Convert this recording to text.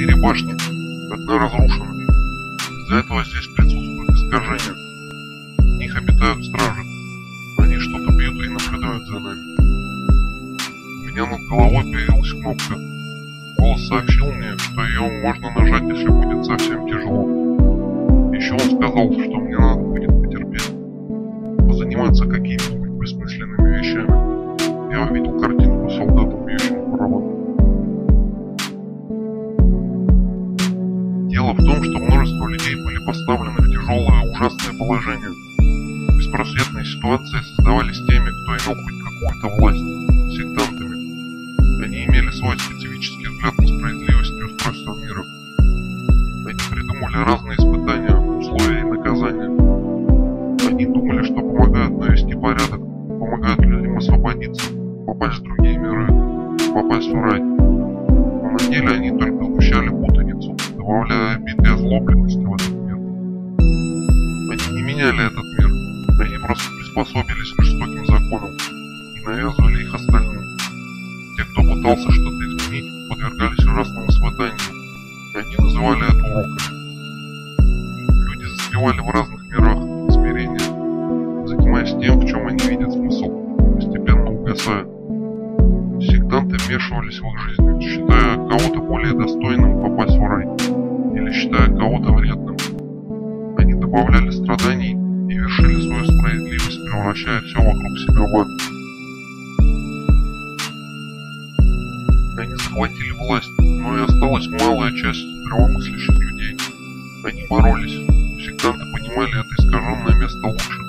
4 башни, одна разрушена. Из-за этого здесь присутствует искажение. В них обитают стражи. Они что-то бьют и наблюдают за нами. У меня над головой появилась кнопка. Голос сообщил мне, что ее можно нажать, если будет совсем тяжело. Еще он сказал, что мне надо будет потерпеть, позаниматься какими-нибудь бессмысленными вещами. Я увидел картинку солдата, бьющего барабан. Дело в том, что множество людей были поставлены в тяжелое, ужасное положение. Беспросветные ситуации создавались теми, кто имел хоть какую-то власть, сектантами. Они имели свой специфический взгляд на справедливость и устройство мира. Они придумали разные испытания, условия и наказания. Они думали, что помогают навести порядок, помогают людям освободиться, попасть в другие миры, попасть в рай. Но на деле они только сгущали путаницу, добавляя обид и озлобленности в этот мир. Они не меняли этот мир, они просто приспособились к жестоким законам и навязывали их остальным. Те, кто пытался что-то изменить, подвергались ужасным испытаниям. Они называли это уроками. Люди застревали в разных мирах смирения, занимаясь тем, в чем они видят смысл, постепенно угасая. Сектанты вмешивались в их жизнь, считая кого-то более достойным попасть в рай, или считая кого-то вредным. Они добавляли страданий и вершили свою справедливость, превращая все вокруг себя в ад. Они захватили власть, но и осталась малая часть здравомыслящих людей. Они боролись. Сектанты понимали это искаженное место лучше